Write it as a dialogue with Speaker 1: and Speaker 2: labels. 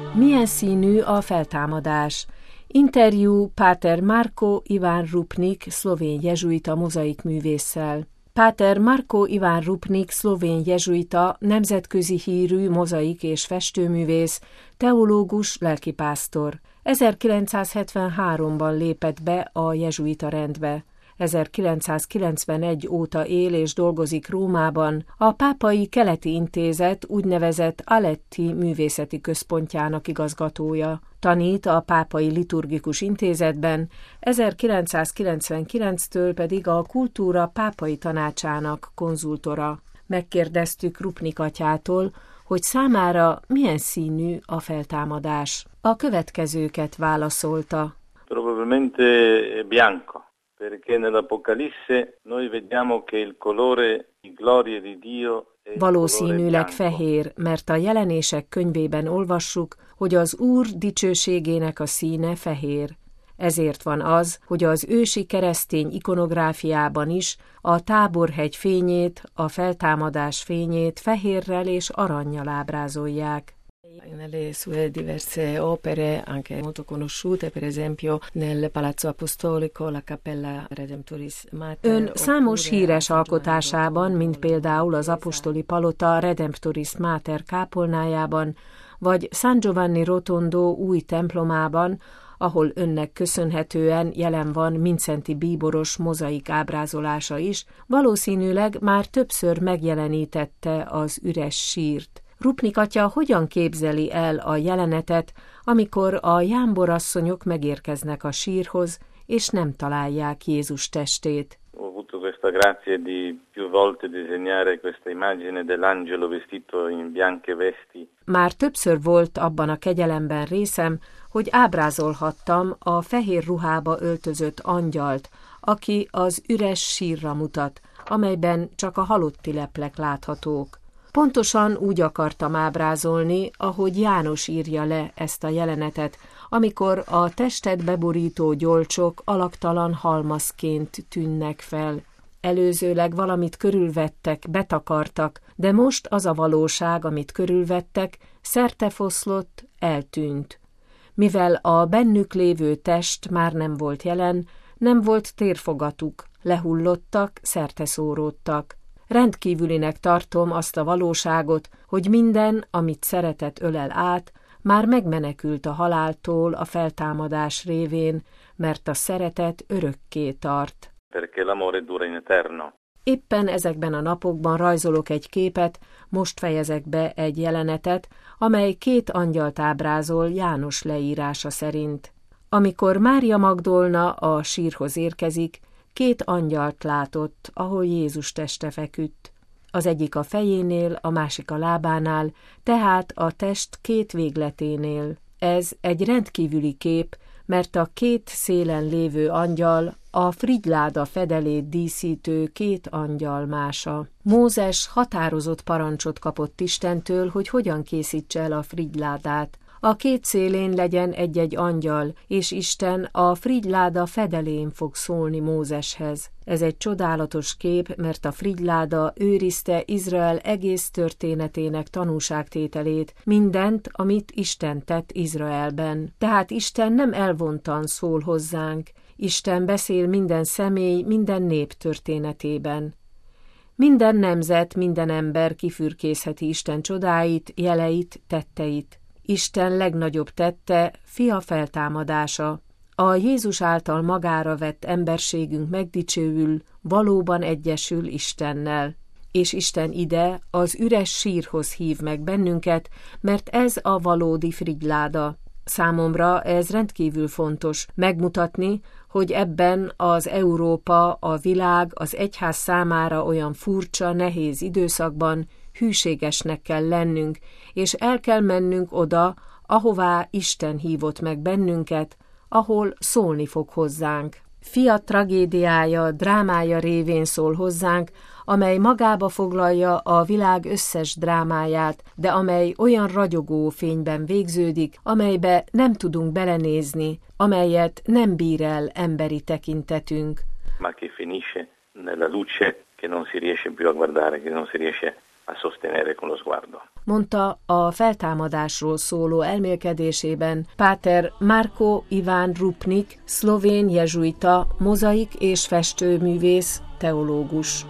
Speaker 1: Milyen színű a feltámadás? Interjú Páter Marko Iván Rupnik, szlovén jezsuita mozaikművésszel. Páter Marko Iván Rupnik, szlovén jezsuita, nemzetközi hírű mozaik- és festőművész, teológus, lelkipásztor. 1973-ban lépett be a jezsuita rendbe. 1991 óta él és dolgozik Rómában, a Pápai Keleti Intézet úgynevezett Aletti művészeti központjának igazgatója. Tanít a Pápai Liturgikus Intézetben, 1999-től pedig a Kultúra Pápai Tanácsának konzultora. Megkérdeztük Rupnik atyától, hogy számára milyen színű a feltámadás. A következőket válaszolta.
Speaker 2: Probabilmente bianco. Perché nell'Apocalisse noi vediamo che il colore di gloria di Dio è
Speaker 1: valószínűleg fehér, mert a Jelenések könyvében olvassuk, hogy az Úr dicsőségének a színe fehér. Ezért van az, hogy az ősi keresztény ikonográfiában is a Táborhegy fényét, a feltámadás fényét fehérrel és arannyal ábrázolják.
Speaker 3: Nelle sue diverse opere, anche molto conosciute, per esempio nel Palazzo Apostolico, la Cappella Redemptoris Mater.
Speaker 1: Ön számos híres alkotásában, mint például az Apostoli Palota Redemptoris Mater kápolnájában, vagy San Giovanni Rotondo új templomában, ahol önnek köszönhetően jelen van Mindszenty bíboros mozaik ábrázolása is, valószínűleg már többször megjelenítette az üres sírt. Rupnik atya hogyan képzeli el a jelenetet, amikor a jámborasszonyok megérkeznek a sírhoz, és nem találják Jézus testét?
Speaker 2: Ho avuto questa grazia di più volte disegnare questa immagine dell'angelo vestito in bianche vesti.
Speaker 1: Már többször volt abban a kegyelemben részem, hogy ábrázolhattam a fehér ruhába öltözött angyalt, aki az üres sírra mutat, amelyben csak a halotti leplek láthatók. Pontosan úgy akartam ábrázolni, ahogy János írja le ezt a jelenetet, amikor a testet beborító gyolcsok alaktalan halmazként tűnnek fel. Előzőleg valamit körülvettek, betakartak, de most az a valóság, amit körülvettek, szertefoszlott, eltűnt. Mivel a bennük lévő test már nem volt jelen, nem volt térfogatuk, lehullottak, szerteszóródtak. Rendkívülinek tartom azt a valóságot, hogy minden, amit szeretet ölel át, már megmenekült a haláltól a feltámadás révén, mert a szeretet örökké tart.
Speaker 2: Perché l'amore dura in eterno.
Speaker 1: Éppen ezekben a napokban rajzolok egy képet, most fejezek be egy jelenetet, amely két angyalt ábrázol János leírása szerint. Amikor Mária Magdolna a sírhoz érkezik, két angyalt látott, ahol Jézus teste feküdt. Az egyik a fejénél, a másik a lábánál, tehát a test két végleténél. Ez egy rendkívüli kép, mert a két szélen lévő angyal a frigyláda fedelét díszítő két angyal mása. Mózes határozott parancsot kapott Istentől, hogy hogyan készítse el a frigyládát. A két szélén legyen egy-egy angyal, és Isten a frigyláda fedelén fog szólni Mózeshez. Ez egy csodálatos kép, mert a frigyláda őrizte Izrael egész történetének tanúságtételét, mindent, amit Isten tett Izraelben. Tehát Isten nem elvontan szól hozzánk, Isten beszél minden személy, minden nép történetében. Minden nemzet, minden ember kifürkészheti Isten csodáit, jeleit, tetteit. Isten legnagyobb tette, fia feltámadása. A Jézus által magára vett emberségünk megdicsőül, valóban egyesül Istennel. És Isten ide, az üres sírhoz hív meg bennünket, mert ez a valódi frigyláda. Számomra ez rendkívül fontos, megmutatni, hogy ebben az Európa, a világ, az egyház számára olyan furcsa, nehéz időszakban hűségesnek kell lennünk, és el kell mennünk oda, ahová Isten hívott meg bennünket, ahol szólni fog hozzánk. Fia tragédiája, drámája révén szól hozzánk, amely magába foglalja a világ összes drámáját, de amely olyan ragyogó fényben végződik, amelybe nem tudunk belenézni, amelyet nem bír el emberi tekintetünk.
Speaker 2: Ma che finisce nella luce che non si riesce più a guardare, che non si riesce a sostenere con lo sguardo.
Speaker 1: Mondta a feltámadásról szóló elmélkedésében páter Marko Iván Rupnik, szlovén jezsuita, mozaik és festőművész, teológus.